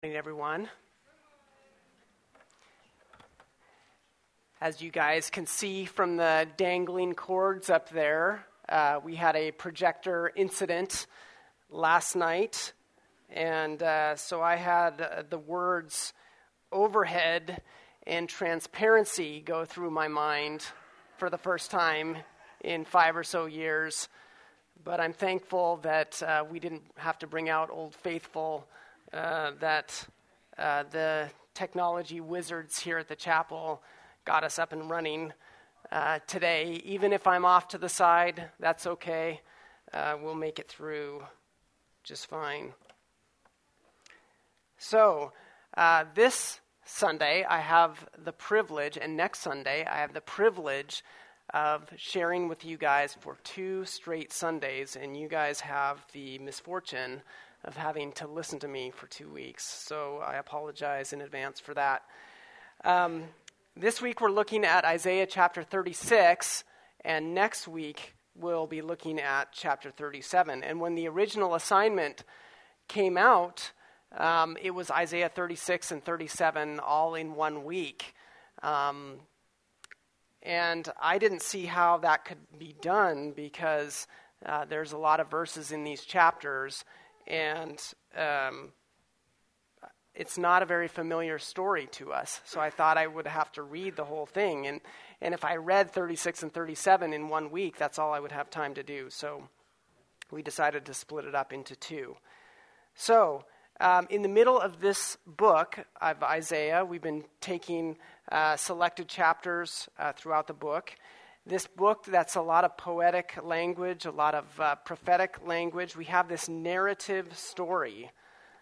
Morning, everyone. As you guys can see from the dangling cords up there, we had a projector incident last night, and so I had the words overhead and transparency go through my mind for the first time in 5 or so years, but I'm thankful that we didn't have to bring out Old Faithful, that the technology wizards here at the chapel got us up and running today. Even if I'm off to the side, that's okay. We'll make it through just fine. So, this Sunday, I have the privilege, and next Sunday, I have the privilege of sharing with you guys for 2 straight Sundays, and you guys have the misfortune of having to listen to me for 2 weeks. So I apologize in advance for that. This week we're looking at Isaiah chapter 36, and next week we'll be looking at chapter 37. And when the original assignment came out, it was Isaiah 36 and 37 all in 1 week. And I didn't see how that could be done because there's a lot of verses in these chapters, and it's not a very familiar story to us. So I thought I would have to read the whole thing. And if I read 36 and 37 in 1 week, that's all I would have time to do. So we decided to split it up into 2. So in the middle of this book of Isaiah, we've been taking selected chapters throughout the book. This book, that's a lot of poetic language, a lot of prophetic language. We have this narrative story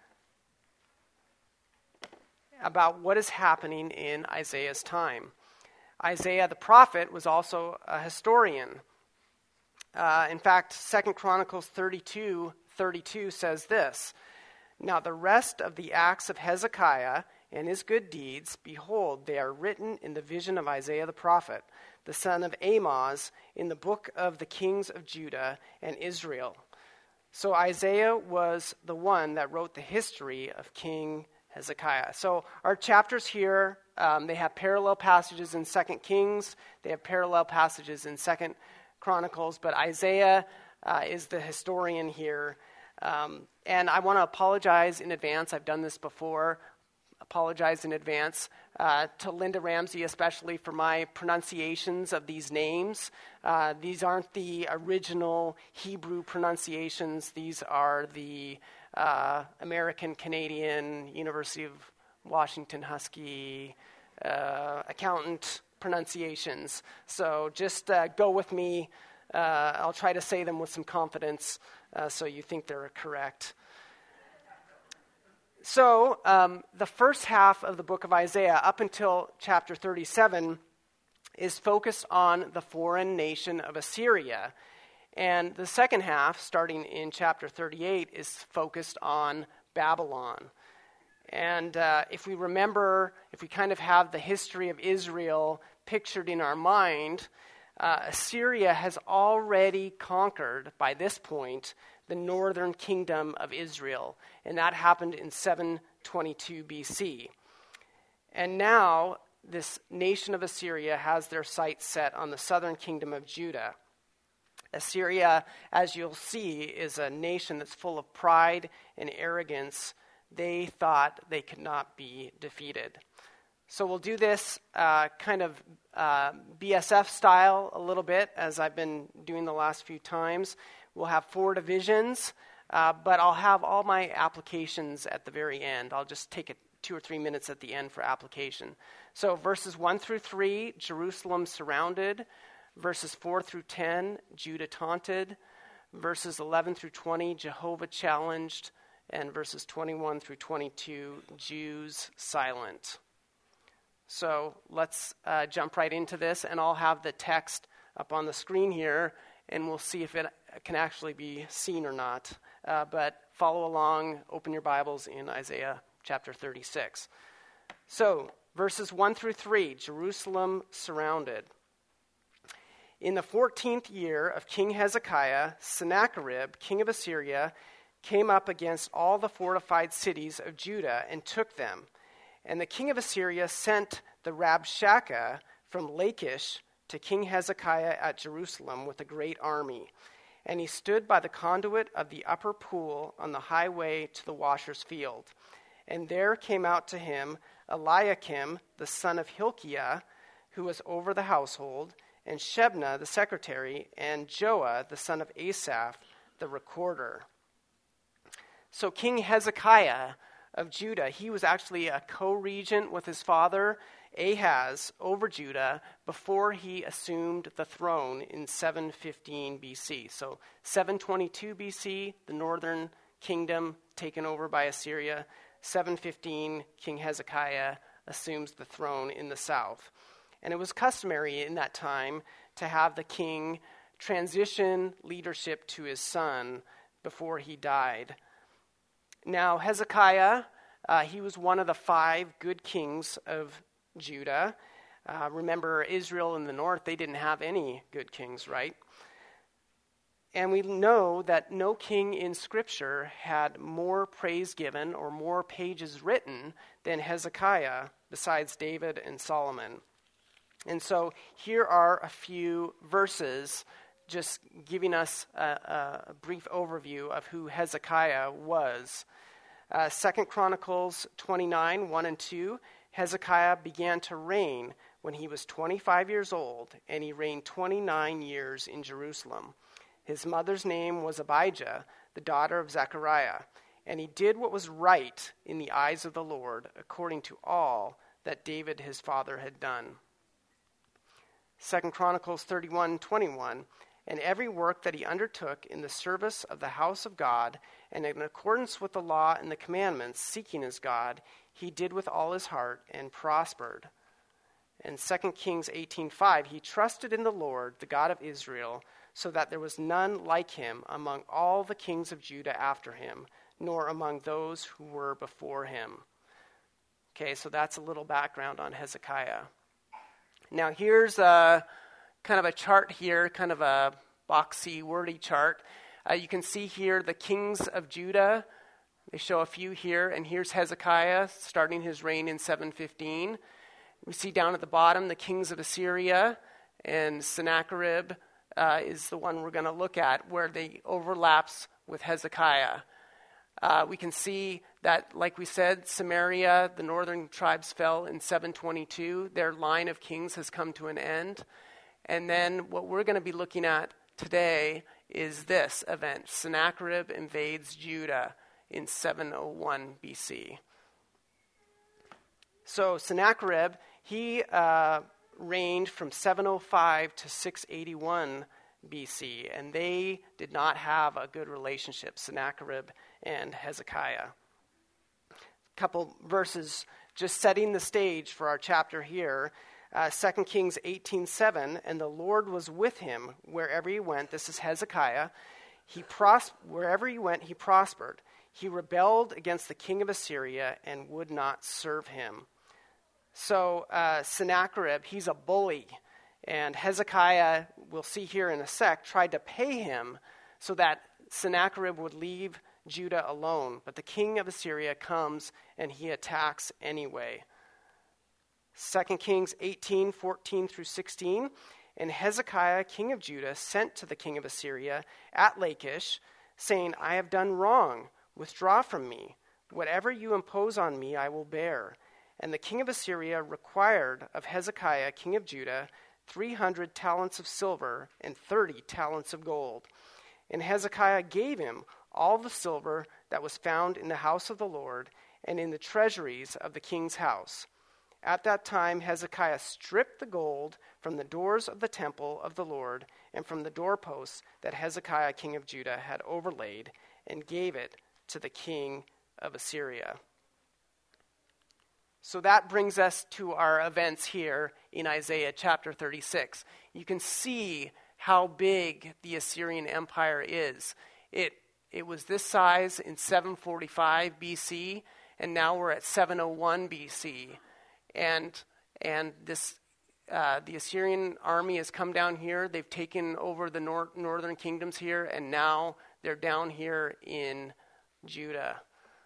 about what is happening in Isaiah's time. Isaiah the prophet was also a historian. In fact, 2 Chronicles 32:32 says this: "Now the rest of the acts of Hezekiah and his good deeds, behold, they are written in the vision of Isaiah the prophet, the son of Amoz, in the book of the kings of Judah and Israel." So Isaiah was the one that wrote the history of King Hezekiah. So our chapters here, they have parallel passages in 2 Kings, they have parallel passages in 2 Chronicles, but Isaiah is the historian here. And I want to apologize in advance. I've done this before. Apologize in advance to Linda Ramsey, especially for my pronunciations of these names. These aren't the original Hebrew pronunciations. These are the American, Canadian, University of Washington Husky accountant pronunciations. So just go with me. I'll try to say them with some confidence so you think they're correct. So the first half of the book of Isaiah, up until chapter 37, is focused on the foreign nation of Assyria. And the second half, starting in chapter 38, is focused on Babylon. And if we remember, if we kind of have the history of Israel pictured in our mind, Assyria has already conquered, by this point, the northern kingdom of Israel, and that happened in 722 BC. And now, this nation of Assyria has their sights set on the southern kingdom of Judah. Assyria, as you'll see, is a nation that's full of pride and arrogance. They thought they could not be defeated. So we'll do this kind of BSF style a little bit, as I've been doing the last few times. We'll have 4 divisions, but I'll have all my applications at the very end. I'll just take 2 or 3 minutes at the end for application. So verses 1 through 3, Jerusalem surrounded. Verses 4 through 10, Judah taunted. Verses 11 through 20, Jehovah challenged. And verses 21 through 22, Jews silent. So let's jump right into this, and I'll have the text up on the screen here, and we'll see if it can actually be seen or not. But follow along, open your Bibles in Isaiah chapter 36. So, verses 1 through 3, Jerusalem surrounded. In the 14th year of King Hezekiah, Sennacherib, king of Assyria, came up against all the fortified cities of Judah and took them. And the king of Assyria sent the Rabshakeh from Lachish to King Hezekiah at Jerusalem with a great army. And he stood by the conduit of the upper pool on the highway to the washer's field. And there came out to him Eliakim, the son of Hilkiah, who was over the household, and Shebna, the secretary, and Joah, the son of Asaph, the recorder. So King Hezekiah of Judah, he was actually a co-regent with his father Ahaz over Judah before he assumed the throne in 715 BC. So 722 BC, the northern kingdom taken over by Assyria. 715, King Hezekiah assumes the throne in the south. And it was customary in that time to have the king transition leadership to his son before he died. Now, Hezekiah, he was one of the 5 good kings of Judah. Remember, Israel in the north, they didn't have any good kings, right? And we know that no king in Scripture had more praise given or more pages written than Hezekiah, besides David and Solomon. And so here are a few verses just giving us a brief overview of who Hezekiah was. 2 Chronicles 29, 1 and 2, Hezekiah began to reign when he was 25 years old, and he reigned 29 years in Jerusalem. His mother's name was Abijah, the daughter of Zechariah, and he did what was right in the eyes of the Lord, according to all that David his father had done. 2 Chronicles 31:21, and every work that he undertook in the service of the house of God, and in accordance with the law and the commandments, seeking his God, he did with all his heart and prospered. And 2 Kings 18:5, he trusted in the Lord, the God of Israel, so that there was none like him among all the kings of Judah after him, nor among those who were before him. Okay, so that's a little background on Hezekiah. Now here's kind of a chart here, kind of a boxy, wordy chart. You can see here the kings of Judah. They show a few here, and here's Hezekiah starting his reign in 715. We see down at the bottom the kings of Assyria, and Sennacherib is the one we're going to look at, where they overlaps with Hezekiah. We can see that, like we said, Samaria, the northern tribes fell in 722. Their line of kings has come to an end. And then what we're going to be looking at today is this event. Sennacherib invades Judah in 701 BC. So Sennacherib, he reigned from 705 to 681 BC, and they did not have a good relationship, Sennacherib and Hezekiah. A couple verses just setting the stage for our chapter here. 2 Kings 18:7, and the Lord was with him wherever he went. This is Hezekiah. Wherever he went, he prospered. He rebelled against the king of Assyria and would not serve him. So Sennacherib, he's a bully. And Hezekiah, we'll see here in a sec, tried to pay him so that Sennacherib would leave Judah alone. But the king of Assyria comes and he attacks anyway. 2 Kings 18:14 through 16. And Hezekiah, king of Judah, sent to the king of Assyria at Lachish, saying, I have done wrong. Withdraw from me. Whatever you impose on me, I will bear. And the king of Assyria required of Hezekiah, king of Judah, 300 talents of silver and 30 talents of gold. And Hezekiah gave him all the silver that was found in the house of the Lord and in the treasuries of the king's house. At that time, Hezekiah stripped the gold from the doors of the temple of the Lord and from the doorposts that Hezekiah, king of Judah, had overlaid, and gave it to the king of Assyria. So that brings us to our events here in Isaiah chapter 36. You can see how big the Assyrian Empire is. It was this size in 745 BC, and now we're at 701 BC. And this the Assyrian army has come down here. They've taken over the northern kingdoms here, and now they're down here in Judah.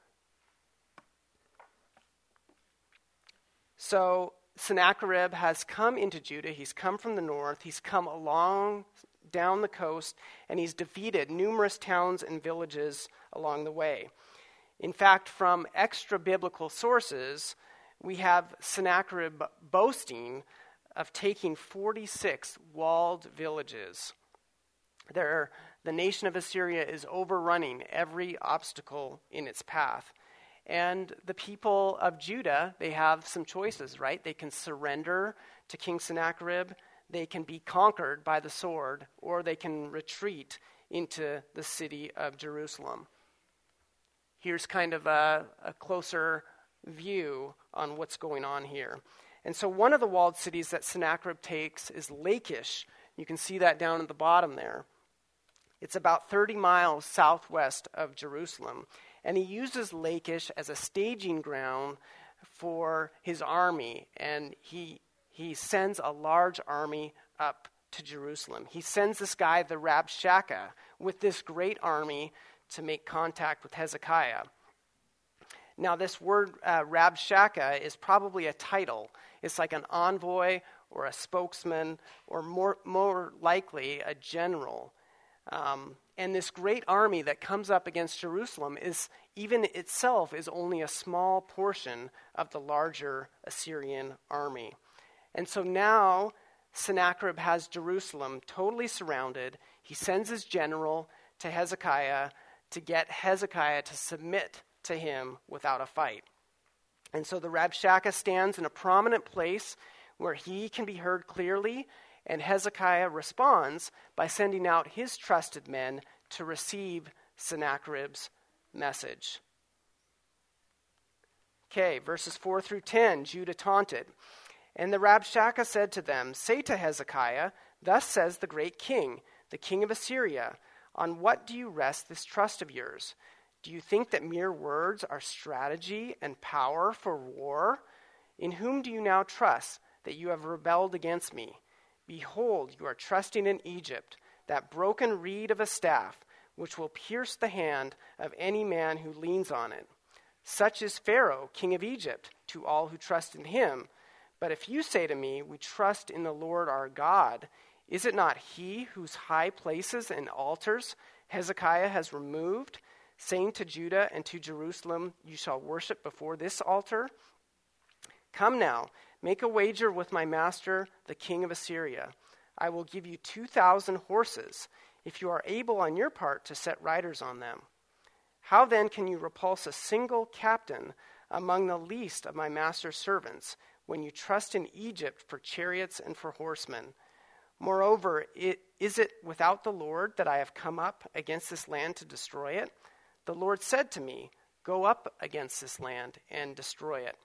So Sennacherib has come into Judah. He's come from the north. He's come along down the coast, and he's defeated numerous towns and villages along the way. In fact, from extra-biblical sources, we have Sennacherib boasting of taking 46 walled villages. The nation of Assyria is overrunning every obstacle in its path. And the people of Judah, they have some choices, right? They can surrender to King Sennacherib, they can be conquered by the sword, or they can retreat into the city of Jerusalem. Here's kind of a closer view on what's going on here. And so one of the walled cities that Sennacherib takes is Lachish. You can see that down at the bottom there. It's about 30 miles southwest of Jerusalem. And he uses Lachish as a staging ground for his army. And he sends a large army up to Jerusalem. He sends this guy, the Rabshakeh, with this great army to make contact with Hezekiah. Now, this word Rabshakeh is probably a title. It's like an envoy or a spokesman or more likely a general. And this great army that comes up against Jerusalem is even itself is only a small portion of the larger Assyrian army. And so now Sennacherib has Jerusalem totally surrounded. He sends his general to Hezekiah to get Hezekiah to submit to him without a fight. And so the Rabshakeh stands in a prominent place where he can be heard clearly, and Hezekiah responds by sending out his trusted men to receive Sennacherib's message. Okay, verses 4 through 10, Judah taunted. And the Rabshakeh said to them, "Say to Hezekiah, thus says the great king, the king of Assyria, on what do you rest this trust of yours? Do you think that mere words are strategy and power for war? In whom do you now trust that you have rebelled against me? Behold, you are trusting in Egypt, that broken reed of a staff, which will pierce the hand of any man who leans on it. Such is Pharaoh, king of Egypt, to all who trust in him. But if you say to me, we trust in the Lord our God, is it not he whose high places and altars Hezekiah has removed, saying to Judah and to Jerusalem, you shall worship before this altar? Come now, make a wager with my master, the king of Assyria. I will give you 2,000 horses, if you are able on your part to set riders on them. How then can you repulse a single captain among the least of my master's servants, when you trust in Egypt for chariots and for horsemen? Moreover, is it without the Lord that I have come up against this land to destroy it? The Lord said to me, go up against this land and destroy it."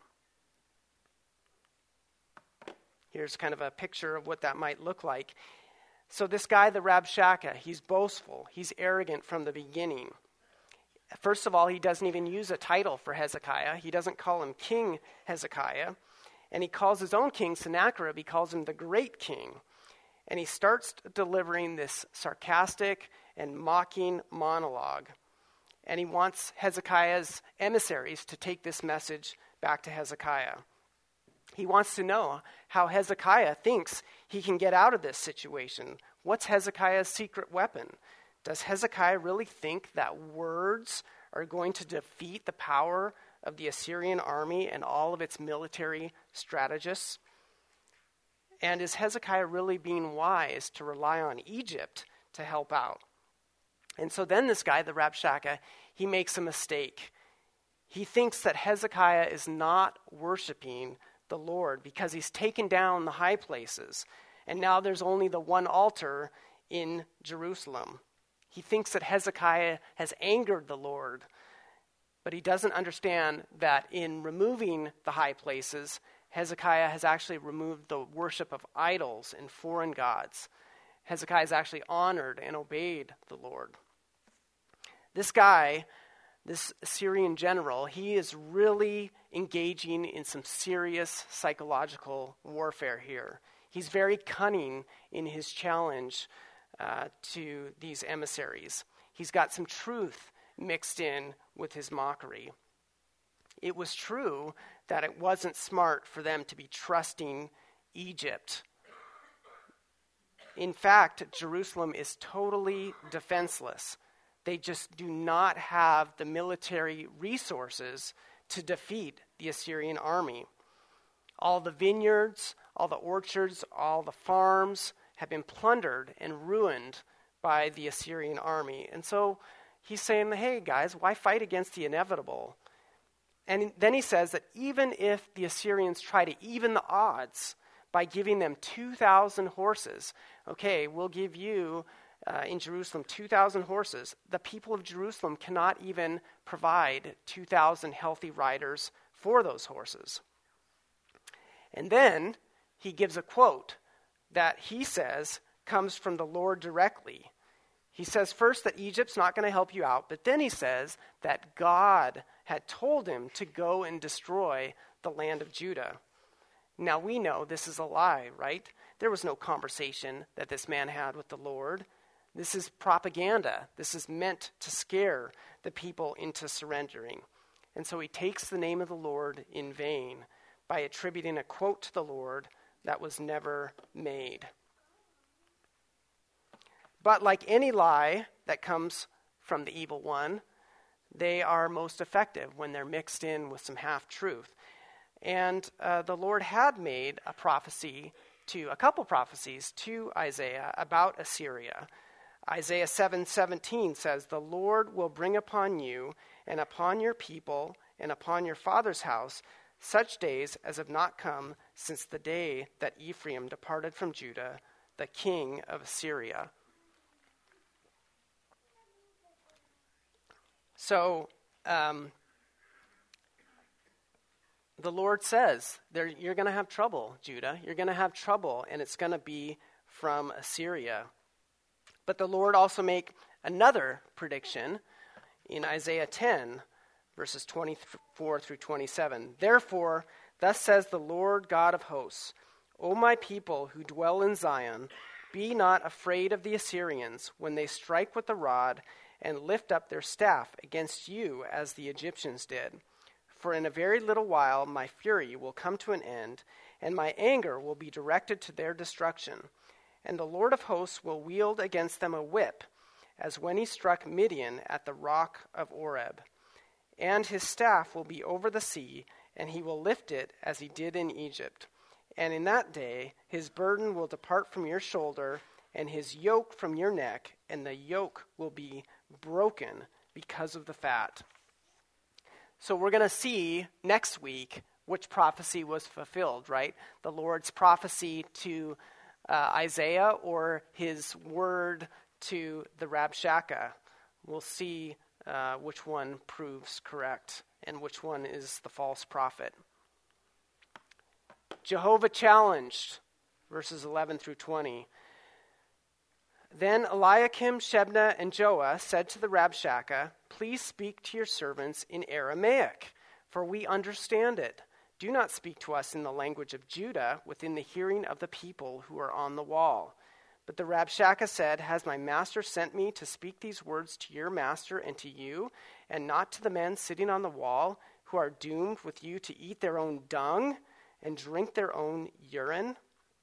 Here's kind of a picture of what that might look like. So this guy, the Rabshakeh, he's boastful. He's arrogant from the beginning. First of all, he doesn't even use a title for Hezekiah. He doesn't call him King Hezekiah. And he calls his own king Sennacherib, he calls him the great king. And he starts delivering this sarcastic and mocking monologue. And he wants Hezekiah's emissaries to take this message back to Hezekiah. He wants to know how Hezekiah thinks he can get out of this situation. What's Hezekiah's secret weapon? Does Hezekiah really think that words are going to defeat the power of the Assyrian army and all of its military strategists? And is Hezekiah really being wise to rely on Egypt to help out? And so then this guy, the Rabshakeh, he makes a mistake. He thinks that Hezekiah is not worshiping the Lord because he's taken down the high places. And now there's only the one altar in Jerusalem. He thinks that Hezekiah has angered the Lord. But he doesn't understand that in removing the high places, Hezekiah has actually removed the worship of idols and foreign gods. Hezekiah has actually honored and obeyed the Lord. This guy, this Assyrian general, he is really engaging in some serious psychological warfare here. He's very cunning in his challenge to these emissaries. He's got some truth mixed in with his mockery. It was true that it wasn't smart for them to be trusting Egypt. In fact, Jerusalem is totally defenseless. They just do not have the military resources to defeat the Assyrian army. All the vineyards, all the orchards, all the farms have been plundered and ruined by the Assyrian army. And so he's saying, hey guys, why fight against the inevitable? And then he says that even if the Assyrians try to even the odds by giving them 2,000 horses, okay, we'll give you in Jerusalem 2,000 horses. The people of Jerusalem cannot even provide 2,000 healthy riders for those horses. And then he gives a quote that he says comes from the Lord directly. He says first that Egypt's not going to help you out, but then he says that God had told him to go and destroy the land of Judah. Now we know this is a lie, right? There was no conversation that this man had with the Lord. This is propaganda. This is meant to scare the people into surrendering. And so he takes the name of the Lord in vain by attributing a quote to the Lord that was never made. But like any lie that comes from the evil one, they are most effective when they're mixed in with some half-truth. And the Lord had made a couple prophecies to Isaiah about Assyria. Isaiah 7:17 says, "The Lord will bring upon you and upon your people and upon your father's house such days as have not come since the day that Ephraim departed from Judah, the king of Assyria." So, the Lord says, you're going to have trouble, Judah. You're going to have trouble, and it's going to be from Assyria. But the Lord also make another prediction in Isaiah 10, verses 24 through 27. "Therefore, thus says the Lord God of hosts, O my people who dwell in Zion, be not afraid of the Assyrians when they strike with the rod and lift up their staff against you as the Egyptians did. For in a very little while my fury will come to an end, and my anger will be directed to their destruction. And the Lord of hosts will wield against them a whip, as when he struck Midian at the rock of Oreb. And his staff will be over the sea, and he will lift it as he did in Egypt. And in that day his burden will depart from your shoulder, and his yoke from your neck, and the yoke will be broken because of the fat." So we're going to see next week which prophecy was fulfilled, right? The Lord's prophecy to Isaiah or his word to the Rabshakeh. We'll see which one proves correct and which one is the false prophet. Jehovah challenged, verses 11 through 20. "Then Eliakim, Shebna, and Joah said to the Rabshakeh, 'Please speak to your servants in Aramaic, for we understand it. Do not speak to us in the language of Judah within the hearing of the people who are on the wall.' But the Rabshakeh said, 'Has my master sent me to speak these words to your master and to you, and not to the men sitting on the wall, who are doomed with you to eat their own dung and drink their own urine?'"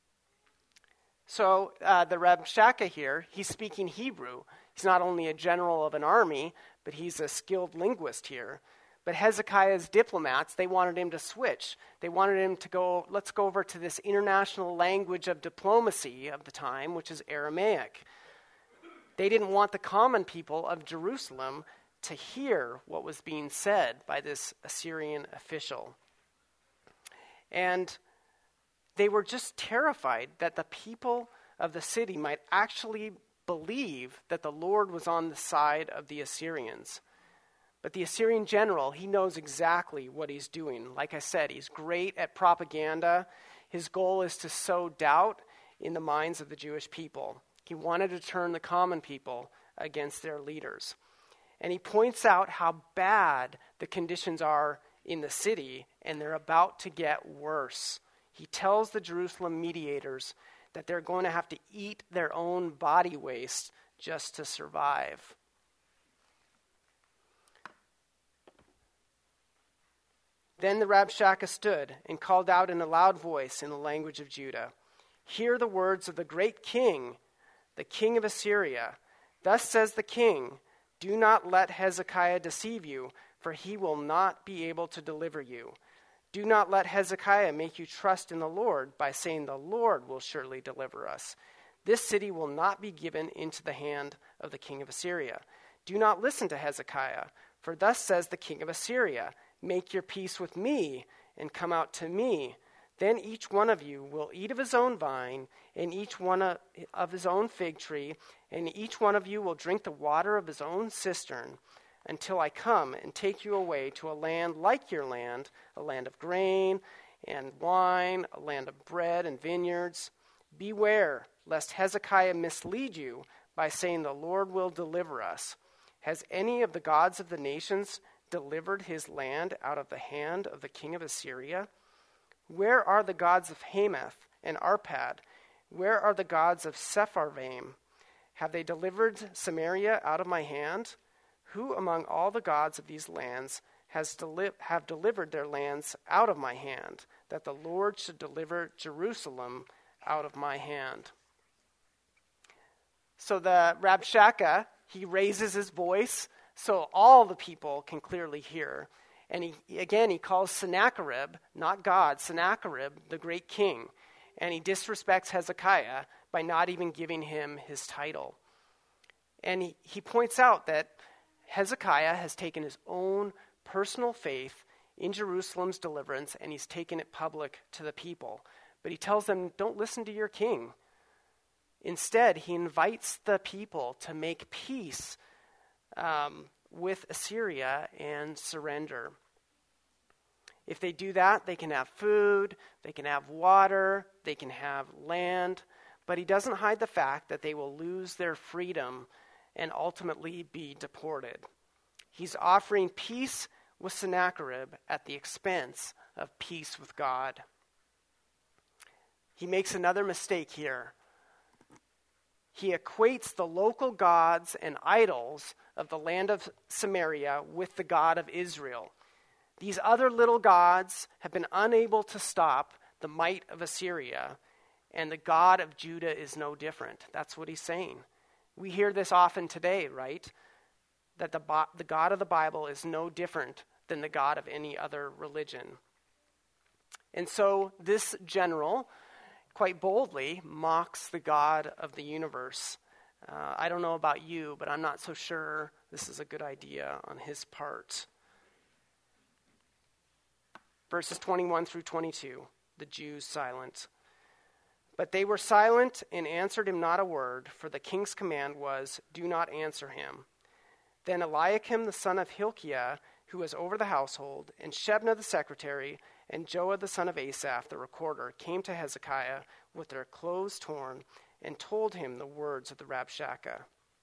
So the Rabshakeh here, he's speaking Hebrew. He's not only a general of an army, but he's a skilled linguist here. But Hezekiah's diplomats, they wanted him to switch. They wanted him to go, let's go over to this international language of diplomacy of the time, which is Aramaic. They didn't want the common people of Jerusalem to hear what was being said by this Assyrian official. And they were just terrified that the people of the city might actually believe that the Lord was on the side of the Assyrians. But the Assyrian general, he knows exactly what he's doing. Like I said, he's great at propaganda. His goal is to sow doubt in the minds of the Jewish people. He wanted to turn the common people against their leaders. And he points out how bad the conditions are in the city, and they're about to get worse. He tells the Jerusalem mediators that they're going to have to eat their own body waste just to survive. Then the Rabshakeh stood and called out in a loud voice in the language of Judah, "Hear the words of the great king, the king of Assyria. Thus says the king, do not let Hezekiah deceive you, for he will not be able to deliver you. Do not let Hezekiah make you trust in the Lord by saying the Lord will surely deliver us. This city will not be given into the hand of the king of Assyria. Do not listen to Hezekiah, for thus says the king of Assyria, make your peace with me and come out to me. Then each one of you will eat of his own vine, and each one of his own fig tree, and each one of you will drink the water of his own cistern, until I come and take you away to a land like your land, a land of grain and wine, a land of bread and vineyards. Beware, lest Hezekiah mislead you by saying the Lord will deliver us. Has any of the gods of the nations delivered his land out of the hand of the king of Assyria? Where are the gods of Hamath and Arpad? Where are the gods of Sepharvaim? Have they delivered Samaria out of my hand? Who among all the gods of these lands have delivered their lands out of my hand, that the Lord should deliver Jerusalem out of my hand?" So the Rabshakeh, he raises his voice so all the people can clearly hear. And he calls Sennacherib, not God, Sennacherib, the great king. And he disrespects Hezekiah by not even giving him his title. And he points out that Hezekiah has taken his own personal faith in Jerusalem's deliverance, and he's taken it public to the people. But he tells them, don't listen to your king. Instead, he invites the people to make peace with Assyria and surrender. If they do that, they can have food, they can have water, they can have land, but he doesn't hide the fact that they will lose their freedom and ultimately be deported. He's offering peace with Sennacherib at the expense of peace with God. He makes another mistake here. He equates the local gods and idols of the land of Samaria with the God of Israel. These other little gods have been unable to stop the might of Assyria, and the God of Judah is no different. That's what he's saying. We hear this often today, right? That the God of the Bible is no different than the God of any other religion. And so this general quite boldly mocks the God of the universe. I don't know about you, but I'm not so sure this is a good idea on his part. Verses 21 through 22, the Jews silent. But they were silent and answered him not a word, for the king's command was, do not answer him. Then Eliakim the son of Hilkiah, who was over the household, and Shebna the secretary, and Joah the son of Asaph the recorder, came to Hezekiah with their clothes torn, and told him the words of the Rabshakeh.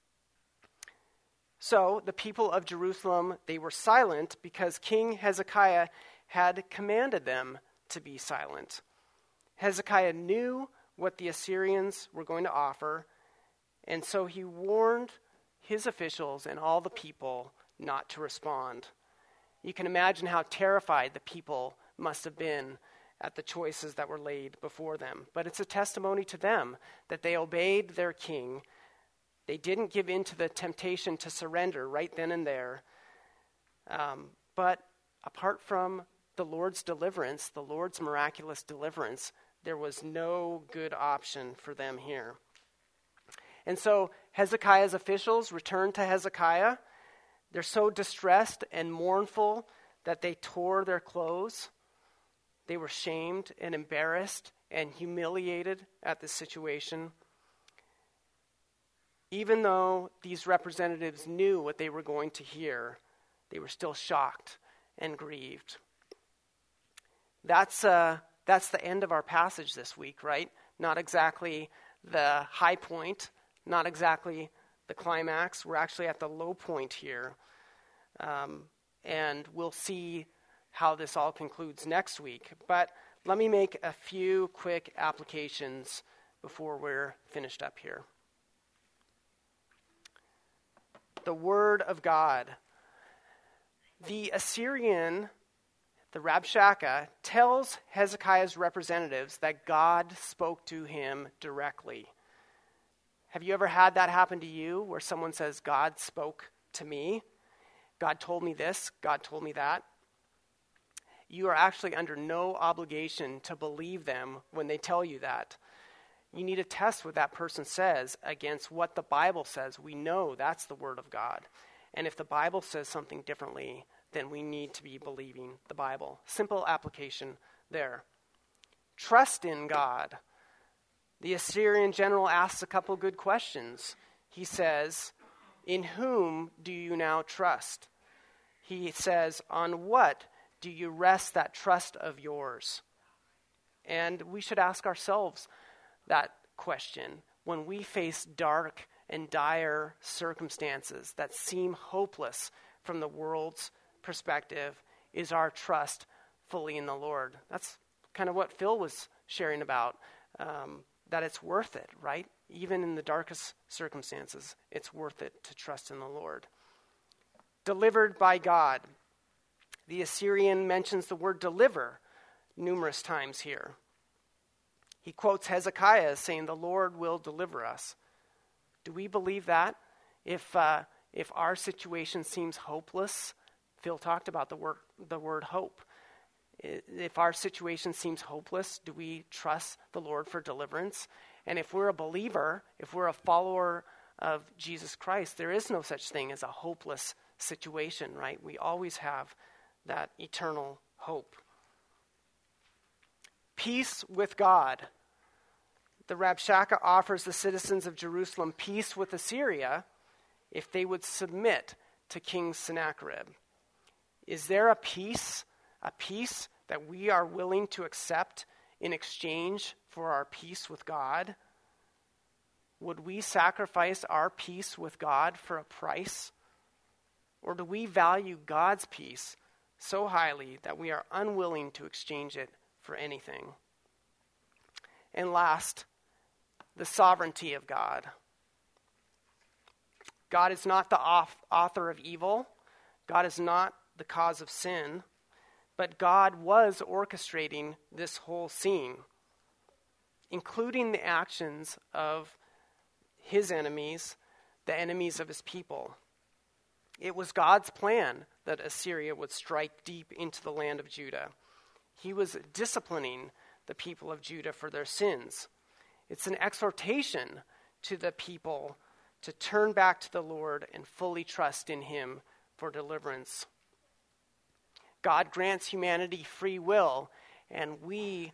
So the people of Jerusalem, they were silent because King Hezekiah had commanded them to be silent. Hezekiah knew what the Assyrians were going to offer, and so he warned his officials and all the people not to respond. You can imagine how terrified the people must have been at the choices that were laid before them. But it's a testimony to them that they obeyed their king. They didn't give in to the temptation to surrender right then and there. But apart from the Lord's deliverance, the Lord's miraculous deliverance, there was no good option for them here. And so Hezekiah's officials returned to Hezekiah. They're so distressed and mournful that they tore their clothes. They were shamed and embarrassed and humiliated at this situation. Even though these representatives knew what they were going to hear, they were still shocked and grieved. That's the end of our passage this week, right? Not exactly the high point, not exactly the climax. We're actually at the low point here. And we'll see how this all concludes next week. But let me make a few quick applications before we're finished up here. The Word of God. The Assyrian the Rabshakeh, tells Hezekiah's representatives that God spoke to him directly. Have you ever had that happen to you, where someone says, God spoke to me? God told me this, God told me that. You are actually under no obligation to believe them when they tell you that. You need to test what that person says against what the Bible says. We know that's the Word of God. And if the Bible says something differently, then we need to be believing the Bible. Simple application there. Trust in God. The Assyrian general asks a couple good questions. He says, in whom do you now trust? He says, on what do you rest that trust of yours? And we should ask ourselves that question when we face dark and dire circumstances that seem hopeless from the world's perspective. Is our trust fully in the Lord? That's kind of what Phil was sharing about, that it's worth it, right? Even in the darkest circumstances, it's worth it to trust in the Lord. Delivered by God. The Assyrian mentions the word deliver numerous times here. He quotes Hezekiah as saying, the Lord will deliver us. Do we believe that? If our situation seems hopeless, Phil talked about the word hope. If our situation seems hopeless, do we trust the Lord for deliverance? And if we're a believer, if we're a follower of Jesus Christ, there is no such thing as a hopeless situation, right? We always have that eternal hope. Peace with God. The Rabshakeh offers the citizens of Jerusalem peace with Assyria if they would submit to King Sennacherib. Is there a peace that we are willing to accept in exchange for our peace with God? Would we sacrifice our peace with God for a price? Or do we value God's peace so highly that we are unwilling to exchange it for anything? And last, the sovereignty of God. God is not the author of evil. God is not the cause of sin. But God was orchestrating this whole scene, including the actions of his enemies, the enemies of his people. It was God's plan that Assyria would strike deep into the land of Judah. He was disciplining the people of Judah for their sins. It's an exhortation to the people to turn back to the Lord and fully trust in him for deliverance. God grants humanity free will, and we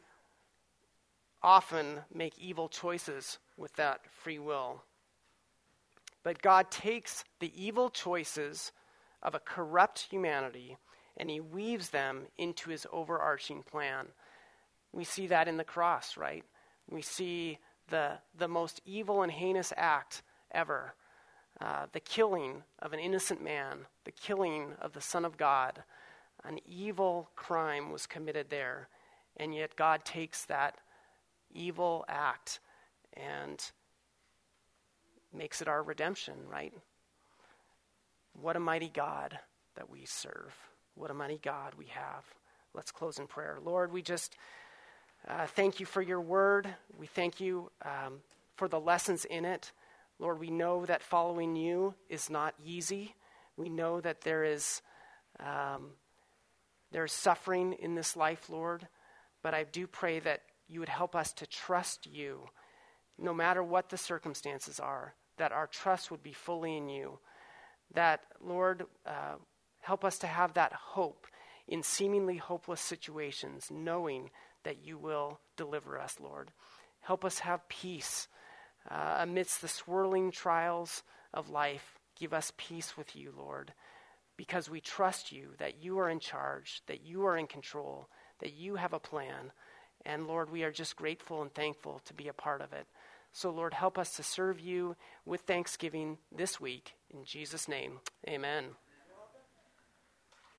often make evil choices with that free will. But God takes the evil choices of a corrupt humanity and he weaves them into his overarching plan. We see that in the cross, right? We see the most evil and heinous act ever, the killing of an innocent man, the killing of the Son of God. An evil crime was committed there, and yet God takes that evil act and makes it our redemption, right? What a mighty God that we serve. What a mighty God we have. Let's close in prayer. Lord, we just thank you for your word. We thank you for the lessons in it. Lord, we know that following you is not easy. We know that there's suffering in this life, Lord, but I do pray that you would help us to trust you no matter what the circumstances are, that our trust would be fully in you, that, Lord, help us to have that hope in seemingly hopeless situations, knowing that you will deliver us, Lord. Help us have peace amidst the swirling trials of life. Give us peace with you, Lord, because we trust you, that you are in charge, that you are in control, that you have a plan. And Lord, we are just grateful and thankful to be a part of it. So Lord, help us to serve you with thanksgiving this week. In Jesus' name, amen.